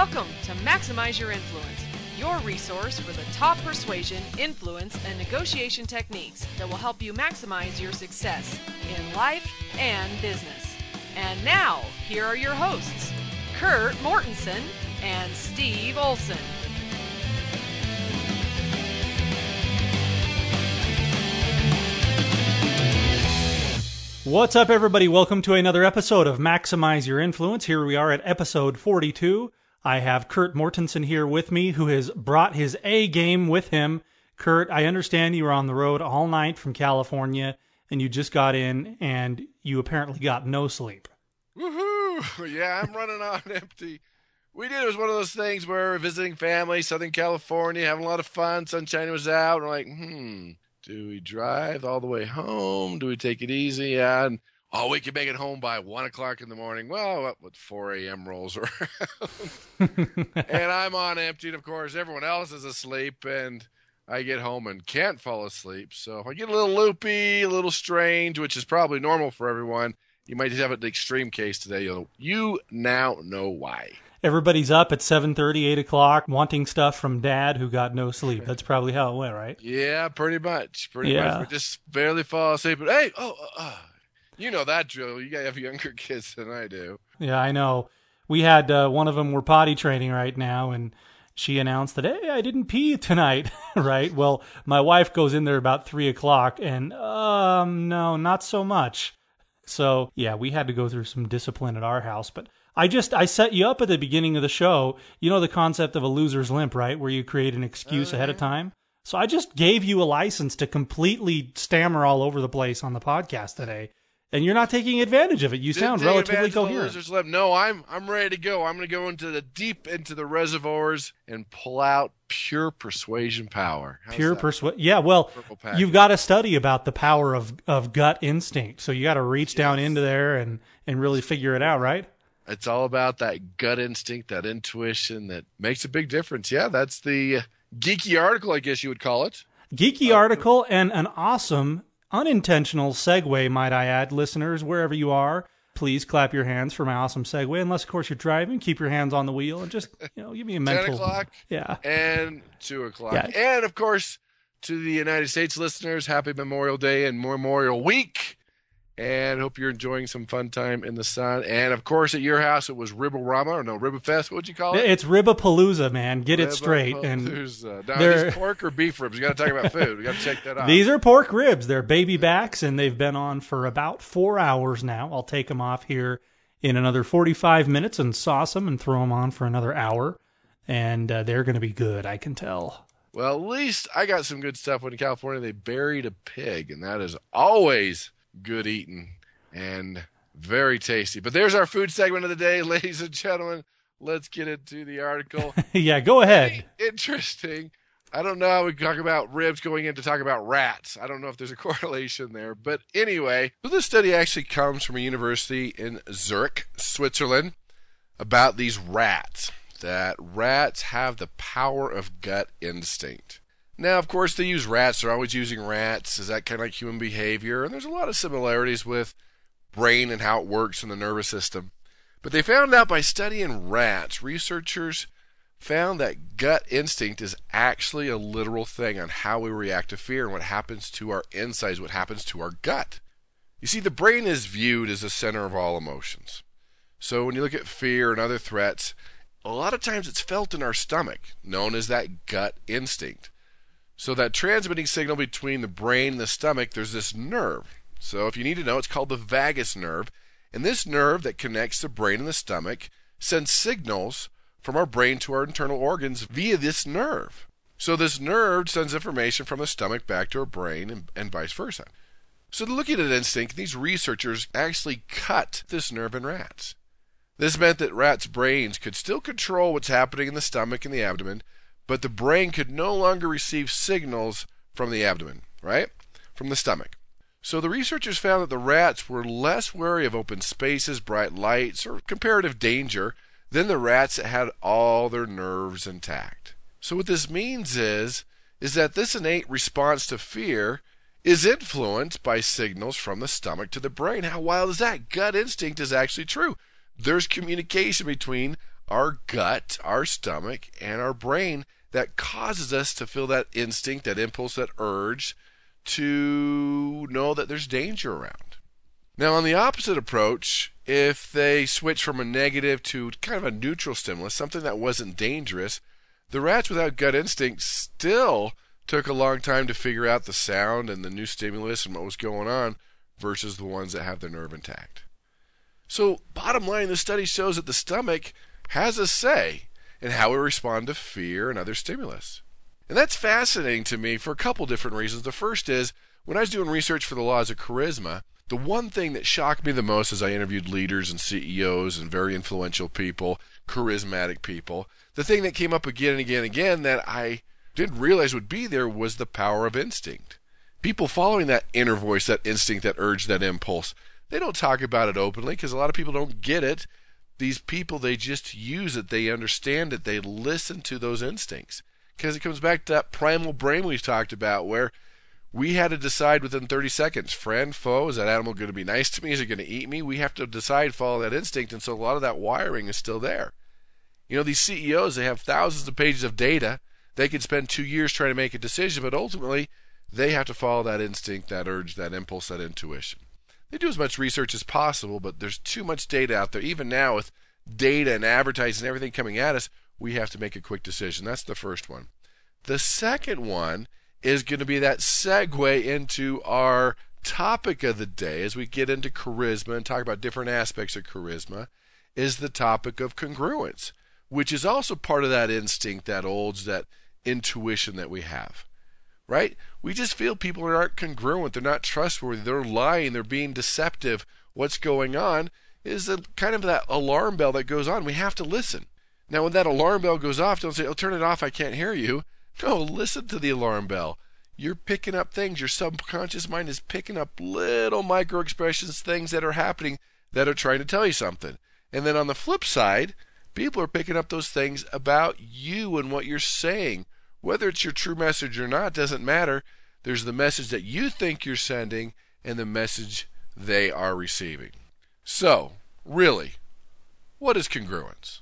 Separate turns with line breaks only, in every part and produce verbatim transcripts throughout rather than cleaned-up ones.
Welcome to Maximize Your Influence, your resource for the top persuasion, influence, and negotiation techniques that will help you maximize your success in life and business. And now, here are your hosts, Kurt Mortensen and Steve Olson.
What's up, everybody? Welcome to another episode of Maximize Your Influence. Here we are at episode forty-two. I have Kurt Mortensen here with me, who has brought his A game with him. Kurt, I understand you were on the road all night from California, and you just got in, and you apparently got no sleep.
Woohoo! Yeah, I'm running on empty. We did. It was one of those things where we're visiting family, Southern California, having a lot of fun. Sunshine was out. And we're like, hmm, do we drive all the way home? Do we take it easy? Yeah, and oh, we can make it home by one o'clock in the morning. Well, what with four a.m. rolls around. And I'm on empty, and of course, everyone else is asleep, and I get home and can't fall asleep. So I get a little loopy, a little strange, which is probably normal for everyone. You might just have an extreme case today. You'll, you now know why.
Everybody's up at seven thirty, eight o'clock, wanting stuff from Dad, who got no sleep. That's probably how it went, right?
Yeah, pretty much. Pretty
Yeah.
much. We just barely fall asleep. But hey, oh, uh, uh, you know that drill. You guys have younger kids than I do.
Yeah, I know. We had uh, one of them, we're potty training right now, and she announced that, hey, I didn't pee tonight, right? Well, my wife goes in there about three o'clock, and, um, no, not so much. So, yeah, we had to go through some discipline at our house, but I just, I set you up at the beginning of the show. You know the concept of a loser's limp, right? Where you create an excuse
Oh,
ahead of
yeah.
time. So I just gave you a license to completely stammer all over the place on the podcast today. And you're not taking advantage of it. You
Didn't
sound
take
relatively
advantage of the
coherent.
loser's limp. No, I'm I'm ready to go. I'm going to go into the deep into the reservoirs and pull out pure persuasion power. How's
Pure
that?
persuasion. Yeah, well,
Purple package.
you've got to study about the power of, of gut instinct. So you got to reach down
Yes.
into there and, and really figure it out, right?
It's all about that gut instinct, that intuition that makes a big difference. Yeah, that's the geeky article, I guess you would call it.
Geeky article and an awesome unintentional segue, might I add. Listeners, wherever you are, please clap your hands for my awesome segue. Unless, of course, you're driving, keep your hands on the wheel and just, you know, give me a mental.
ten o'clock
Yeah.
and two o'clock.
Yeah.
And, of course, to the United States listeners, happy Memorial Day and Memorial Week. And hope you're enjoying some fun time in the sun. And, of course, at your house, it was Ribble-Rama, or no, Ribba-Fest. What'd you call it?
It's Ribapalooza, man. Get it straight. And
Ribba-palooza. Now,
they're-
are these pork or beef ribs? We got to talk about food. We got to check that out.
these are pork ribs. They're baby backs, and they've been on for about four hours now. I'll take them off here in another forty-five minutes and sauce them and throw them on for another hour. And uh, they're going to be good, I can tell.
Well, at least I got some good stuff when in California they buried a pig, and that is always good eating and very tasty. But there's our food segment of the day, ladies and gentlemen. Let's get into the article.
Yeah, go ahead.
Interesting. I don't know how we talk about ribs going in to talk about rats. I don't know if there's a correlation there. But anyway, so this study actually comes from a university in Zurich, Switzerland, about these rats. That rats have the power of gut instinct. Now, of course, they use rats. They're always using rats. Is that kind of like human behavior? And there's a lot of similarities with brain and how it works in the nervous system. But they found out by studying rats, researchers found that gut instinct is actually a literal thing on how we react to fear and what happens to our insides, what happens to our gut. You see, the brain is viewed as the center of all emotions. So when you look at fear and other threats, a lot of times it's felt in our stomach, known as that gut instinct. So that transmitting signal between the brain and the stomach, there's this nerve. So if you need to know, it's called the vagus nerve. And this nerve that connects the brain and the stomach sends signals from our brain to our internal organs via this nerve. So this nerve sends information from the stomach back to our brain and, and vice versa. So looking at instinct, these researchers actually cut this nerve in rats. This meant that rats' brains could still control what's happening in the stomach and the abdomen, but the brain could no longer receive signals from the abdomen, right? From the stomach. So the researchers found that the rats were less wary of open spaces, bright lights, or comparative danger than the rats that had all their nerves intact. So what this means is, is that this innate response to fear is influenced by signals from the stomach to the brain. How wild is that? Gut instinct is actually true. There's communication between our gut, our stomach, and our brain that causes us to feel that instinct, that impulse, that urge to know that there's danger around. Now, on the opposite approach, if they switch from a negative to kind of a neutral stimulus, something that wasn't dangerous, the rats without gut instinct still took a long time to figure out the sound and the new stimulus and what was going on versus the ones that have their nerve intact. So, bottom line, the study shows that the stomach has a say in how we respond to fear and other stimulus. And that's fascinating to me for a couple different reasons. The first is, when I was doing research for the laws of charisma, the one thing that shocked me the most as I interviewed leaders and C E Os and very influential people, charismatic people, the thing that came up again and again and again that I didn't realize would be there was the power of instinct. People following that inner voice, that instinct, that urge, that impulse, they don't talk about it openly because a lot of people don't get it. These people, they just use it. They understand it. They listen to those instincts. Because it comes back to that primal brain we've talked about where we had to decide within thirty seconds, friend, foe, is that animal going to be nice to me? Is it going to eat me? We have to decide, follow that instinct. And so a lot of that wiring is still there. You know, these C E Os, they have thousands of pages of data. They could spend two years trying to make a decision, but ultimately they have to follow that instinct, that urge, that impulse, that intuition. They do as much research as possible, but there's too much data out there. Even now with data and advertising and everything coming at us, we have to make a quick decision. That's the first one. The second one is going to be that segue into our topic of the day as we get into charisma and talk about different aspects of charisma, is the topic of congruence, which is also part of that instinct, that urge, that intuition that we have. Right? We just feel people aren't congruent. They're not trustworthy. They're lying. They're being deceptive. What's going on is a, kind of that alarm bell that goes on. We have to listen. Now, when that alarm bell goes off, don't say, oh, turn it off, I can't hear you. No, listen to the alarm bell. You're picking up things. Your subconscious mind is picking up little micro expressions, things that are happening that are trying to tell you something. And then on the flip side, people are picking up those things about you and what you're saying. Whether it's your true message or not doesn't matter. There's the message that you think you're sending and the message they are receiving. So, really, what is congruence?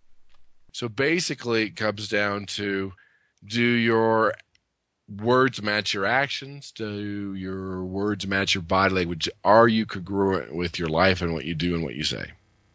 So basically it comes down to, do your words match your actions? Do your words match your body language? Are you congruent with your life and what you do and what you say?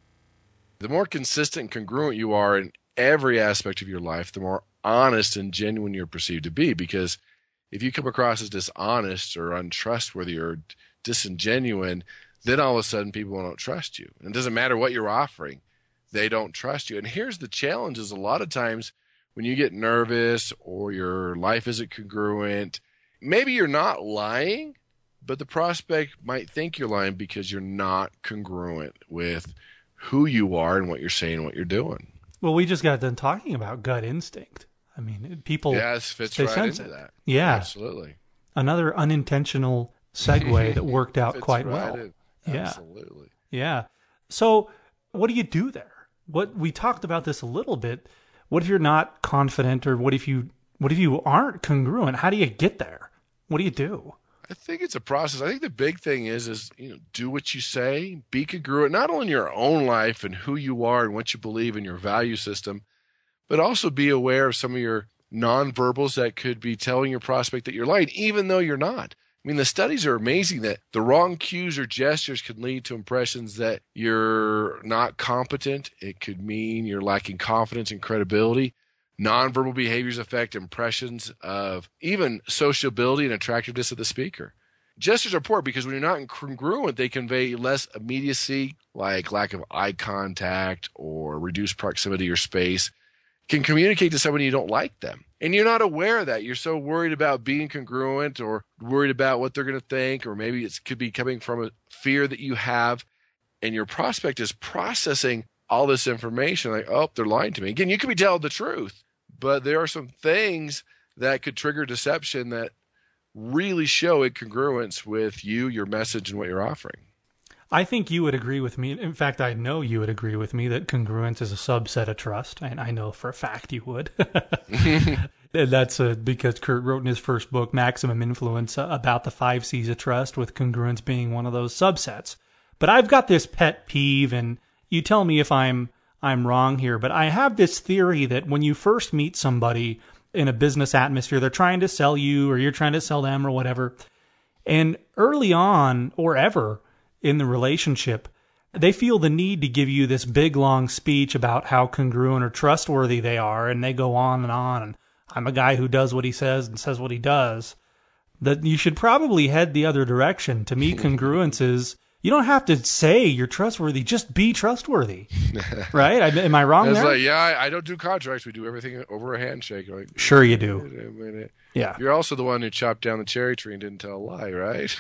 The more consistent and congruent you are in every aspect of your life, the more honest and genuine you're perceived to be. Because if you come across as dishonest or untrustworthy or disingenuine, then all of a sudden people won't trust you. And it doesn't matter what you're offering. They don't trust you. And here's the challenge is a lot of times when you get nervous or your life isn't congruent, maybe you're not lying, but the prospect might think you're lying because you're not congruent with who you are and what you're saying and what you're doing.
Well, we just got done talking about gut instinct. I mean, people...
Yes, fits
they
right
sense
into
it.
that.
Yeah.
Absolutely.
Another unintentional segue that worked out
Fits
quite
right
well.
in.
Yeah.
Absolutely.
Yeah. So what do you do there? What we talked about this a little bit. What if you're not confident, or what if you what if you aren't congruent? How do you get there? What do you do?
I think it's a process. I think the big thing is, is, you know, do what you say, be congruent, not only in your own life and who you are and what you believe in your value system, but also be aware of some of your nonverbals that could be telling your prospect that you're lying, even though you're not. I mean, the studies are amazing that the wrong cues or gestures can lead to impressions that you're not competent. It could mean you're lacking confidence and credibility. Nonverbal behaviors affect impressions of even sociability and attractiveness of the speaker. Gestures are important because when you're not congruent, they convey less immediacy, like lack of eye contact or reduced proximity or space. Can communicate to someone you don't like them. And you're not aware of that. You're so worried about being congruent or worried about what they're going to think, or maybe it could be coming from a fear that you have, and your prospect is processing all this information like, oh, they're lying to me. Again, you could be telling the truth, but there are some things that could trigger deception that really show incongruence with you, your message, and what you're offering.
I think you would agree with me. In fact, I know you would agree with me that congruence is a subset of trust. And I know for a fact you would. And that's uh, because Kurt wrote in his first book, Maximum Influence, uh, about the five C's of trust, with congruence being one of those subsets. But I've got this pet peeve, and you tell me if I'm I'm wrong here, but I have this theory that when you first meet somebody in a business atmosphere, they're trying to sell you or you're trying to sell them or whatever. And early on or ever in the relationship, they feel the need to give you this big, long speech about how congruent or trustworthy they are. And they go on and on. And I'm a guy who does what he says and says what he does. That you should probably head the other direction. To me, congruence is, you don't have to say you're trustworthy. Just be trustworthy. Right? I, am I wrong
It's
there?
like, yeah, I, I don't do contracts. We do everything over a handshake. Like,
sure you do.
wait a minute.
Yeah.
You're also the one who chopped down the cherry tree and didn't tell a lie, right?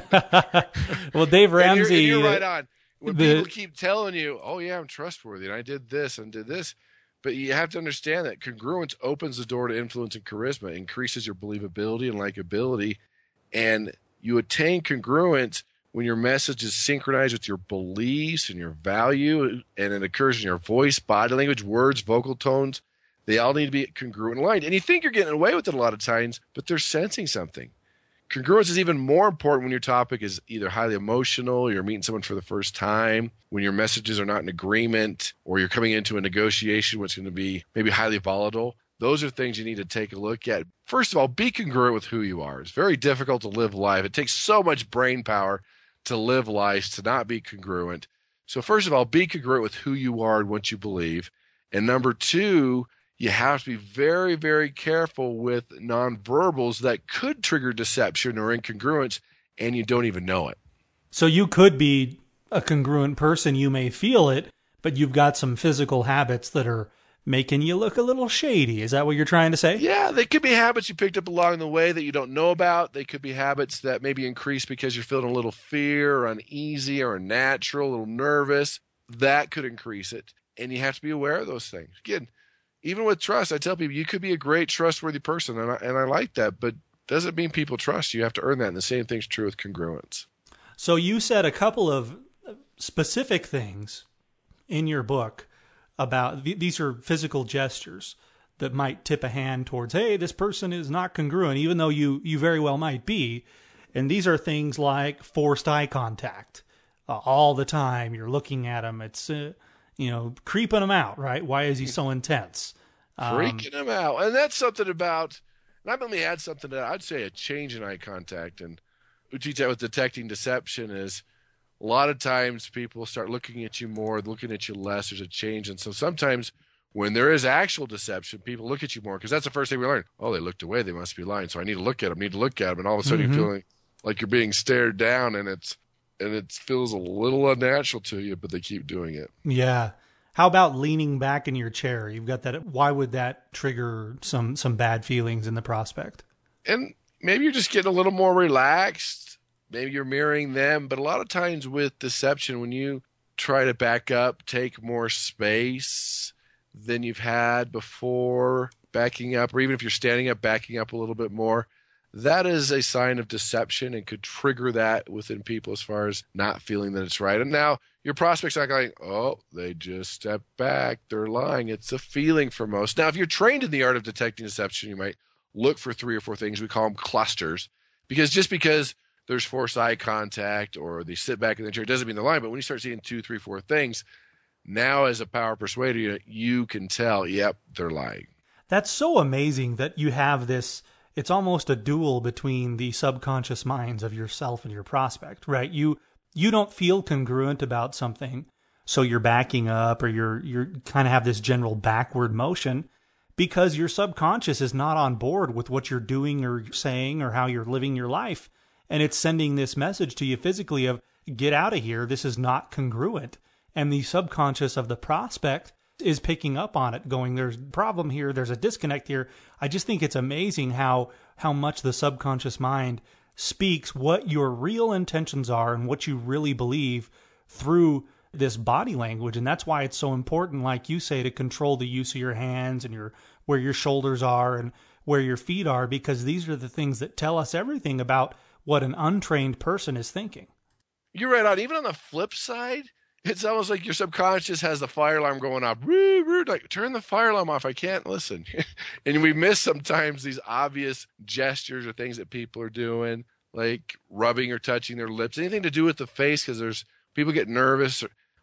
Well, Dave Ramsey.
And you're, and you're right on. When
the,
people keep telling you, oh, yeah, I'm trustworthy, and I did this and did this, but you have to understand that congruence opens the door to influence and charisma, increases your believability and likability, and you attain congruence when your message is synchronized with your beliefs and your value, and it occurs in your voice, body language, words, vocal tones. They all need to be congruent and aligned. And you think you're getting away with it a lot of times, but they're sensing something. Congruence is even more important when your topic is either highly emotional, you're meeting someone for the first time, when your messages are not in agreement, or you're coming into a negotiation which is going to be maybe highly volatile. Those are things you need to take a look at. First of all, be congruent with who you are. It's very difficult to live life. It takes so much brain power to live life, to not be congruent. So first of all, be congruent with who you are and what you believe. And number two, you have to be very, very careful with nonverbals that could trigger deception or incongruence, and you don't even know it.
So you could be a congruent person, you may feel it, but you've got some physical habits that are making you look a little shady. Is that what you're trying to say?
Yeah, they could be habits you picked up along the way that you don't know about. They could be habits that maybe increase because you're feeling a little fear or uneasy or unnatural, a little nervous. That could increase it, and you have to be aware of those things. Again, even with trust, I tell people you could be a great, trustworthy person, and I, and I like that, but doesn't mean people trust you. You have to earn that, and the same thing's true with congruence.
So you said a couple of specific things in your book about, these are physical gestures that might tip a hand towards, hey, this person is not congruent, even though you, you very well might be. And these are things like forced eye contact. Uh, all the time you're looking at them. It's... Uh, you know, creeping him out, right? Why is he so intense? Um,
Freaking him out. And that's something about, and I'm going to add something to that. I'd say a change in eye contact. And we teach that with detecting deception is a lot of times people start looking at you more, looking at you less. There's a change. And so sometimes when there is actual deception, people look at you more because that's the first thing we learn. Oh, they looked away. They must be lying. So I need to look at them, need to look at them. And all of a sudden mm-hmm. you're feeling like you're being stared down, and it's, and it feels a little unnatural to you, but they keep doing it.
Yeah. How about leaning back in your chair? You've got that. Why would that trigger some, some bad feelings in the prospect?
And maybe you're just getting a little more relaxed. Maybe you're mirroring them. But a lot of times with deception, when you try to back up, take more space than you've had before, backing up, or even if you're standing up, backing up a little bit more, that is a sign of deception and could trigger that within people as far as not feeling that it's right. And now your prospect's not going, oh, they just stepped back, they're lying. It's a feeling for most. Now, if you're trained in the art of detecting deception, you might look for three or four things. We call them clusters, because just because there's forced eye contact or they sit back in the chair doesn't mean they're lying. But when you start seeing two, three, four things, now as a power persuader, you can tell, yep, they're lying.
That's so amazing that you have this. It's almost a duel between the subconscious minds of yourself and your prospect, right? You you don't feel congruent about something, so you're backing up, or you're you're kind of have this general backward motion because your subconscious is not on board with what you're doing or saying or how you're living your life, and it's sending this message to you physically of get out of here. This is not congruent, and the subconscious of the prospect is picking up on it, going, there's a problem here, there's a disconnect here. I just think it's amazing how how much the subconscious mind speaks what your real intentions are and what you really believe through this body language. And that's why it's so important, like you say, to control the use of your hands and your where your shoulders are and where your feet are, because these are the things that tell us everything about what an untrained person is thinking.
You're right on. Even on the flip side, it's almost like your subconscious has the fire alarm going off. Roo, roo, like, turn the fire alarm off. I can't listen. And we miss sometimes these obvious gestures or things that people are doing, like rubbing or touching their lips, anything to do with the face, because there's people get nervous. Or, a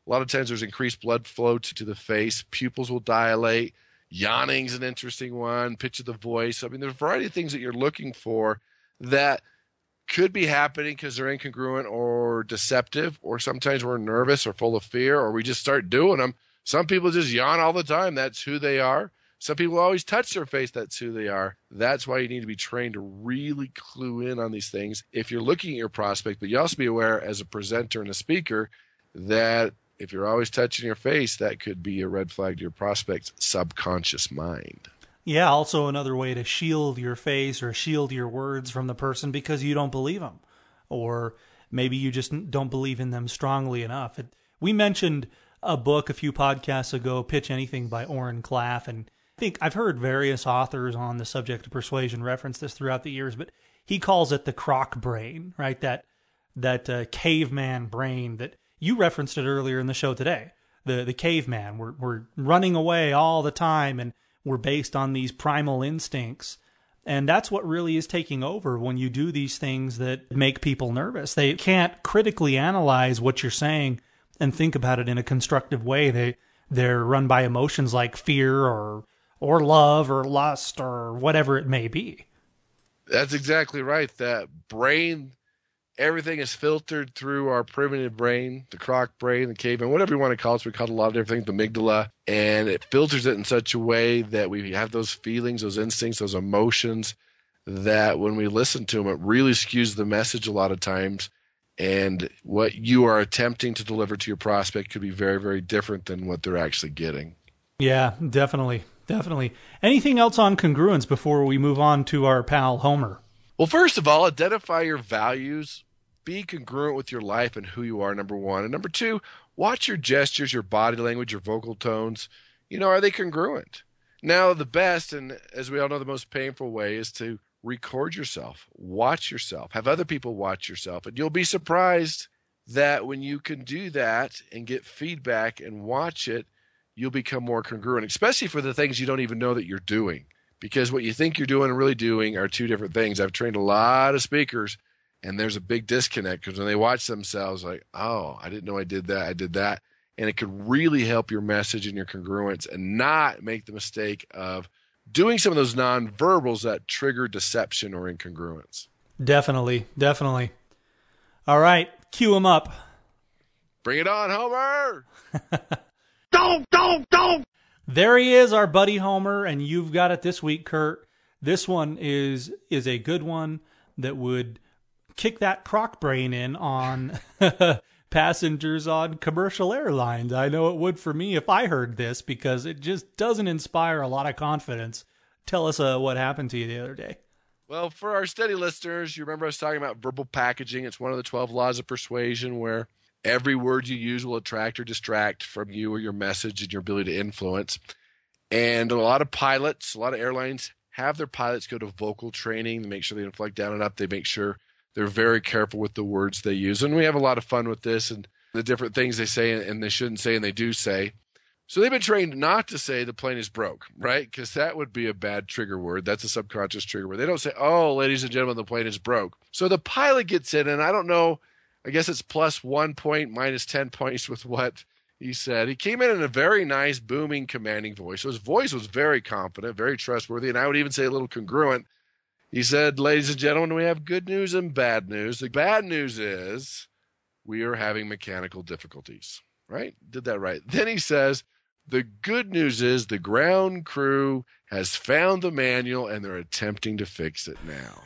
A lot of times there's increased blood flow to, to the face. Pupils will dilate. Yawning's an interesting one. Pitch of the voice. I mean, there's a variety of things that you're looking for that could be happening because they're incongruent or deceptive, or sometimes we're nervous or full of fear, or we just start doing them. Some people just yawn all the time. That's who they are. Some people always touch their face. That's who they are. That's why you need to be trained to really clue in on these things if you're looking at your prospect. But you also be aware as a presenter and a speaker that if you're always touching your face, that could be a red flag to your prospect's subconscious mind.
Yeah, also another way to shield your face or shield your words from the person because you don't believe them. Or maybe you just don't believe in them strongly enough. It, we mentioned a book a few podcasts ago, Pitch Anything by Oren Klaff, and I think I've heard various authors on the subject of persuasion reference this throughout the years, but he calls it the croc brain, right? That that uh, caveman brain that you referenced it earlier in the show today. The the caveman, we're we're running away all the time, and we're based on these primal instincts. And that's what really is taking over when you do these things that make people nervous. They can't critically analyze what you're saying and think about it in a constructive way. They they're run by emotions like fear or or love or lust or whatever it may be.
That's exactly right. That brain, everything is filtered through our primitive brain, the croc brain, the caveman, whatever you want to call it. So we call it a lot of different things, the amygdala, and it filters it in such a way that we have those feelings, those instincts, those emotions, that when we listen to them, it really skews the message a lot of times. And what you are attempting to deliver to your prospect could be very, very different than what they're actually getting.
Yeah, definitely. Definitely. Anything else on congruence before we move on to our pal Homer?
Well, first of all, identify your values. Be congruent with your life and who you are, number one. And number two, watch your gestures, your body language, your vocal tones. You know, are they congruent? Now, the best, and as we all know, the most painful way is to record yourself. Watch yourself. Have other people watch yourself. And you'll be surprised that when you can do that and get feedback and watch it, you'll become more congruent, especially for the things you don't even know that you're doing. Because what you think you're doing and really doing are two different things. I've trained a lot of speakers, and there's a big disconnect because when they watch themselves, like, oh, I didn't know I did that, I did that. And it could really help your message and your congruence and not make the mistake of doing some of those nonverbals that trigger deception or incongruence.
Definitely, definitely. All right, cue him up.
Bring it on, Homer! Don't, don't, don't!
There he is, our buddy Homer, and you've got it this week, Kurt. This one is is a good one that would kick that croc brain in on passengers on commercial airlines. I know it would for me if I heard this because it just doesn't inspire a lot of confidence. Tell us uh, what happened to you the other day.
Well, for our steady listeners, you remember I was talking about verbal packaging. It's one of the twelve laws of persuasion where every word you use will attract or distract from you or your message and your ability to influence. And a lot of pilots, a lot of airlines have their pilots go to vocal training to make sure they don't flag down and up. They make sure they're very careful with the words they use. And we have a lot of fun with this and the different things they say and they shouldn't say and they do say. So they've been trained not to say the plane is broke, right? Because that would be a bad trigger word. That's a subconscious trigger word. They don't say, oh, ladies and gentlemen, the plane is broke. So the pilot gets in, and I don't know, I guess it's plus one point, minus ten points with what he said. He came in in a very nice, booming, commanding voice. So his voice was very confident, very trustworthy, and I would even say a little congruent. He said, ladies and gentlemen, we have good news and bad news. The bad news is we are having mechanical difficulties, right? Did that right. Then he says, the good news is the ground crew has found the manual and they're attempting to fix it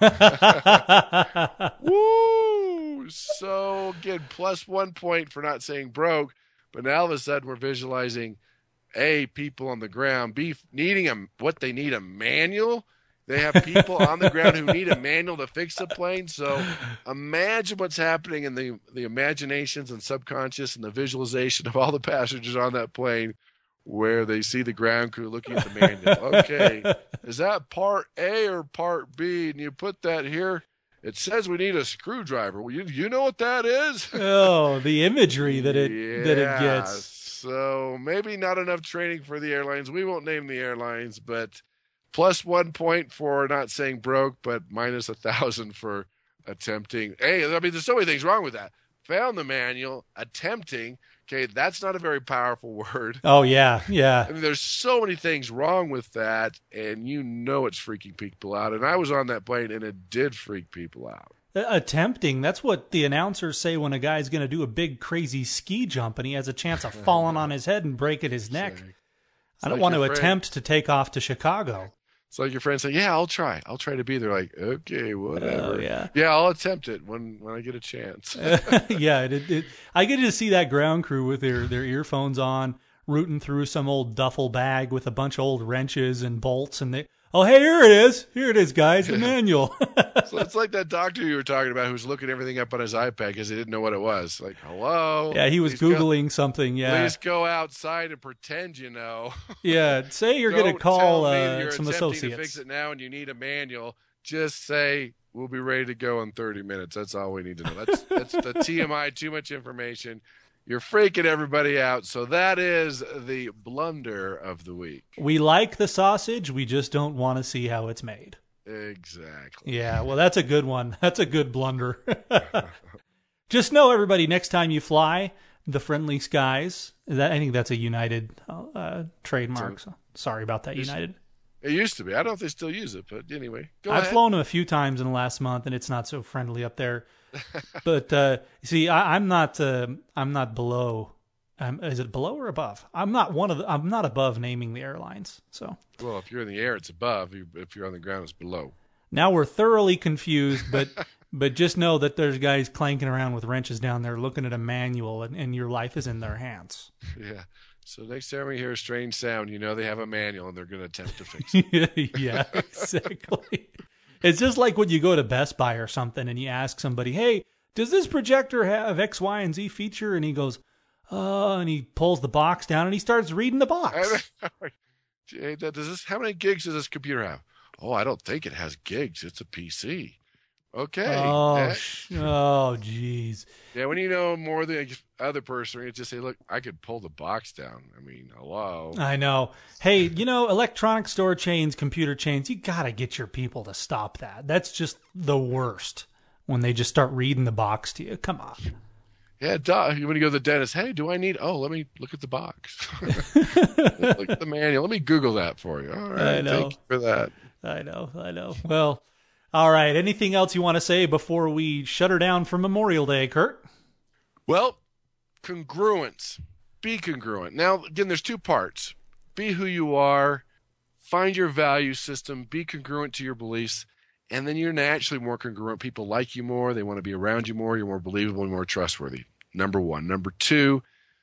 now. Woo! So, again, plus one point for not saying broke, but now all of a sudden we're visualizing, A, people on the ground, B, needing a, what they need, a manual. They have people on the ground who need a manual to fix the plane. So imagine what's happening in the, the imaginations and subconscious and the visualization of all the passengers on that plane where they see the ground crew looking at the manual. Okay, is that part A or part B? And you put that here. It says we need a screwdriver. Well, you, you know what that is?
Oh, the imagery that it
yeah,
that it gets.
So maybe not enough training for the airlines. We won't name the airlines, but plus one point for not saying broke, but minus a thousand for attempting. Hey, I mean, there's so many things wrong with that. found the manual, attempting. Okay, that's not a very powerful word.
Oh, yeah, yeah.
I mean, there's so many things wrong with that, and you know it's freaking people out. And I was on that plane, and it did freak people out.
Attempting, that's what the announcers say when a guy's going to do a big, crazy ski jump, and he has a chance of falling on his head and breaking his neck. I don't
like
want to
your friend-
attempt to take off to Chicago.
It's like your friend saying, yeah, I'll try. I'll try to be there. Like, okay, whatever.
Oh, yeah.
Yeah, I'll attempt it when, when I get a chance.
yeah, it, it, I get to see that ground crew with their, their earphones on, rooting through some old duffel bag with a bunch of old wrenches and bolts, and they, oh, hey, here it is. Here it is, guys, the manual.
So it's like that doctor you were talking about who's looking everything up on his iPad because he didn't know what it was. Like, hello?
Yeah, he was
Please
Googling
go,
something, yeah.
Please go outside and pretend you know.
Yeah, say you're going to
Don't
call
tell me
uh,
you're
some
attempting
associates.
to fix it now and you need a manual. Just say, we'll be ready to go in thirty minutes. That's all we need to know. That's, that's the T M I, too much information. You're freaking everybody out. So that is the blunder of the week.
We like the sausage, we just don't want to see how it's made.
Exactly.
Yeah, well, that's a good one. That's a good blunder. Just know, everybody, next time you fly, the Friendly Skies, that, I think that's a United uh, trademark. So sorry about that, United.
It used to be. I don't know if they still use it, but anyway. Go
I've
ahead.
flown a few times in the last month, and it's not so friendly up there. But uh, see, I, I'm not. Uh, I'm not below. Um, is it below or above? I'm not one of the. I'm not above naming the airlines. So
Well, if you're in the air, it's above. If you're on the ground, it's below.
now we're thoroughly confused. But but just know that there's guys clanking around with wrenches down there, looking at a manual, and, and your life is in their hands.
Yeah. So next time we hear a strange sound, you know they have a manual and they're going to attempt to fix it.
Yeah, exactly. It's just like when you go to Best Buy or something and you ask somebody, hey, does this projector have X, Y, and Z feature? And he goes, oh, and he pulls the box down and he starts reading the box.
Jay, that- does this? How many gigs does this computer have? Oh, I don't think it has gigs. It's a P C. Okay.
Oh,
Yeah.
sh- oh, jeez.
Yeah, when you know more than the other person, you just say, look, I could pull the box down. I mean, hello.
I know. Hey, you know, electronic store chains, computer chains, you got to get your people to stop that. That's just the worst when they just start reading the box to you. Come on.
Yeah, duh. When you go to the dentist, hey, do I need, oh, let me look at the box. Look at the manual. Let me Google that for you. All right.
I know.
Thank you for that.
I know, I know. Well, all right. Anything else you want to say before we shut her down for Memorial Day, Kurt?
Well, congruence. Be congruent. Now, again, there's two parts. Be who you are. Find your value system. Be congruent to your beliefs. And then you're naturally more congruent. People like you more. They want to be around you more. You're more believable and more trustworthy. Number one. Number two,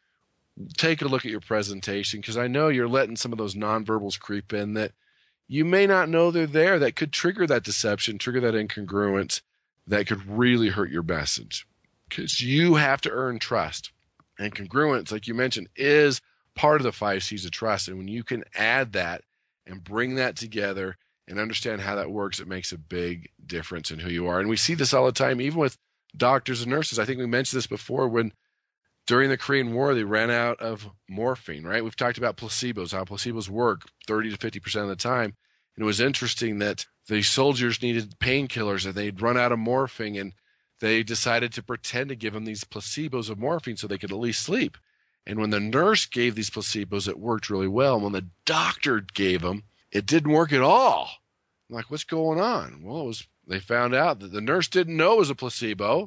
take a look at your presentation, because I know you're letting some of those nonverbals creep in that you may not know they're there, that could trigger that deception, trigger that incongruence, that could really hurt your message. Because you have to earn trust. And congruence, like you mentioned, is part of the five C's of trust. And when you can add that and bring that together and understand how that works, it makes a big difference in who you are. And we see this all the time, even with doctors and nurses. I think we mentioned this before when during the Korean War, they ran out of morphine, right? We've talked about placebos, how placebos work thirty to fifty percent of the time. And it was interesting that the soldiers needed painkillers and they'd run out of morphine, and they decided to pretend to give them these placebos of morphine so they could at least sleep. And when the nurse gave these placebos, it worked really well. And when the doctor gave them, it didn't work at all. I'm like, what's going on? Well, it was, they found out that the nurse didn't know it was a placebo.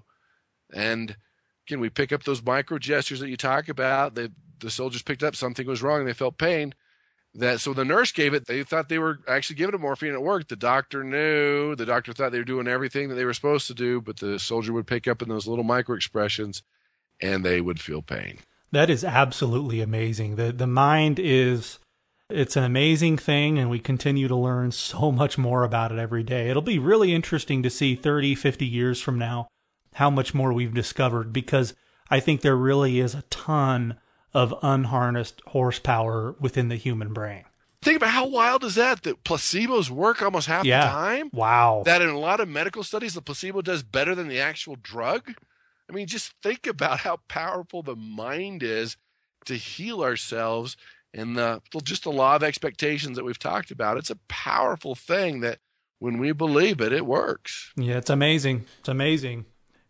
And again, we pick up those micro gestures that you talk about. They, the soldiers picked up something was wrong and they felt pain. That so the nurse gave it. They thought they were actually giving it morphine and it worked. The doctor knew. The doctor thought they were doing everything that they were supposed to do, but the soldier would pick up in those little micro expressions and they would feel pain.
That is absolutely amazing. The the mind is, it's an amazing thing, and we continue to learn so much more about it every day. It'll be really interesting to see thirty, fifty years from now how much more we've discovered, because I think there really is a ton of unharnessed horsepower within the human brain.
Think about how wild is that, that placebos work almost half
Yeah.
the time?
Wow.
That in a lot of medical studies, the placebo does better than the actual drug? I mean, just think about how powerful the mind is to heal ourselves, and the just the law of expectations that we've talked about. It's a powerful thing that when we believe it, it works.
Yeah, it's amazing. It's amazing.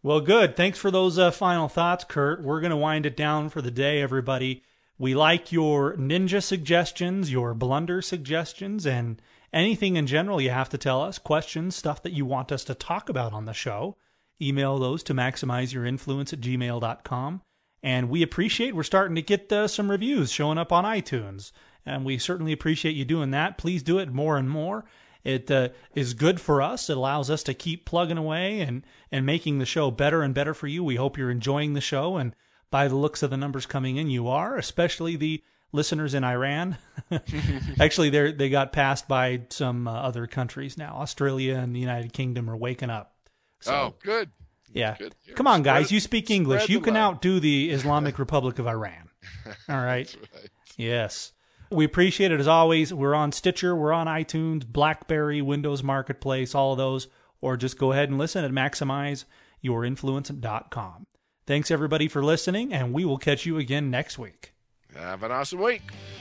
Well, good. Thanks for those uh, final thoughts, Kurt. We're going to wind it down for the day, everybody. We like your ninja suggestions, your blunder suggestions, and anything in general you have to tell us, questions, stuff that you want us to talk about on the show. Email those to maximizeyourinfluence at gmail dot com. And we appreciate, we're starting to get uh, some reviews showing up on iTunes. And we certainly appreciate you doing that. Please do it more and more. It uh, is good for us. It allows us to keep plugging away and, and making the show better and better for you. We hope you're enjoying the show. And by the looks of the numbers coming in, you are, especially the listeners in Iran. Actually, they they got passed by some uh, other countries now. Australia and the United Kingdom are waking up. So,
oh, good.
Yeah.
Good.
Come on, guys.
Spread,
you speak English. You can
love.
outdo the Islamic Republic of Iran. All right.
That's right.
Yes. We appreciate it as always. We're on Stitcher. We're on iTunes, BlackBerry, Windows Marketplace, all of those. Or just go ahead and listen at maximize your influence dot com. Thanks, everybody, for listening, and we will catch you again next week.
Have an awesome week.